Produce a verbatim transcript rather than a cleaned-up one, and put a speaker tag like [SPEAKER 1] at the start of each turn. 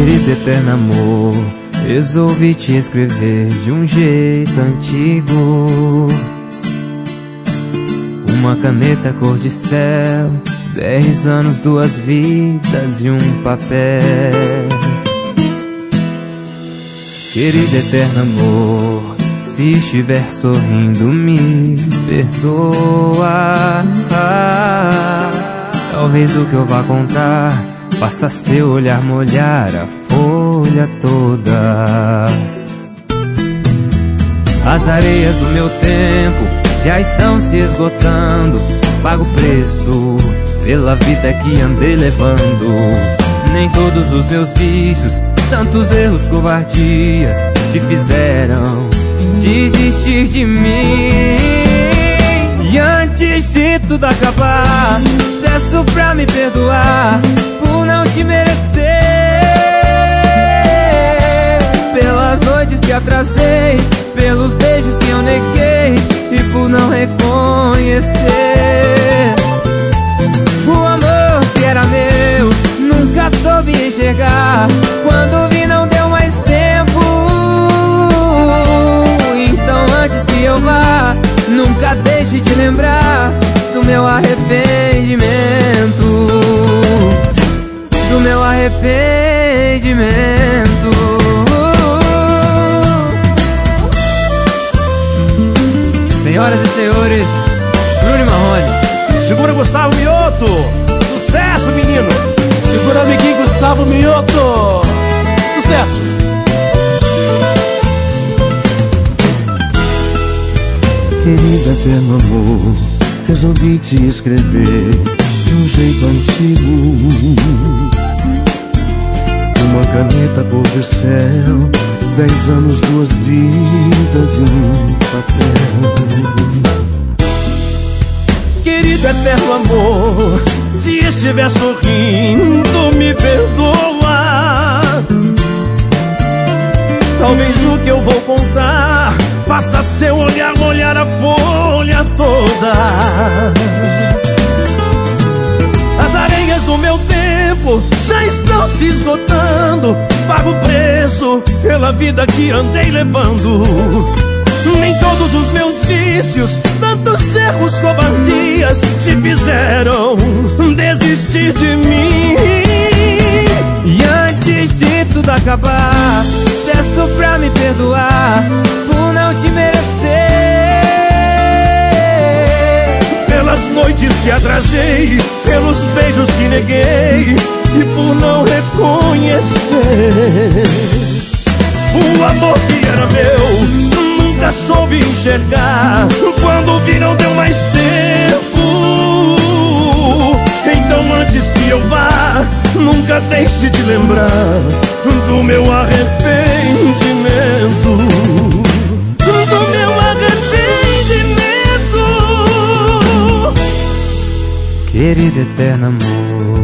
[SPEAKER 1] Querido eterno amor, resolvi te escrever de um jeito antigo. Uma caneta cor de céu, dez anos, duas vidas e um papel. Querido eterno amor, se estiver sorrindo me perdoa. Talvez o que eu vá contar faça seu olhar molhar a folha toda. As areias do meu tempo já estão se esgotando. Pago o preço pela vida que andei levando. Nem todos os meus vícios, tantos erros, covardias te fizeram desistir de mim. E antes de tudo acabar, peço pra me perdoar por não te merecer, pelas noites que atrasei, pelos beijos que eu neguei e por não reconhecer o amor que era meu. Nunca soube enxergar, quando vi não deu mais tempo. Então antes que eu vá, nunca deixe de lembrar do meu arrependimento, do meu arrependimento. Senhoras e senhores, Bruno Marrone.
[SPEAKER 2] Segura Gustavo Mioto. Sucesso, menino.
[SPEAKER 3] Segura amiguinho Gustavo Mioto. Sucesso.
[SPEAKER 4] Querido eterno amor, resolvi te escrever de um jeito antigo. Uma caneta cor de céu, dez anos, duas vidas e um papel.
[SPEAKER 2] Querido eterno amor, se estiver sorrindo me perdoa. Talvez o que eu vou contar faça seu olhar molhar a folha toda. As areias do meu tempo já estão se esgotando. Pago o preço pela vida que andei levando. Nem todos os meus vícios, tantos erros, covardias te fizeram desistir de mim.
[SPEAKER 1] E antes de tudo acabar, peço pra me perdoar por não te merecer,
[SPEAKER 2] pelas noites que atrasei, pelos beijos que neguei e por não reconhecer o amor que era meu. Nunca soube enxergar, quando vi não deu mais tempo. Então antes que eu vá, nunca deixe de lembrar do meu arrependimento, do meu arrependimento.
[SPEAKER 1] querido eterno amor.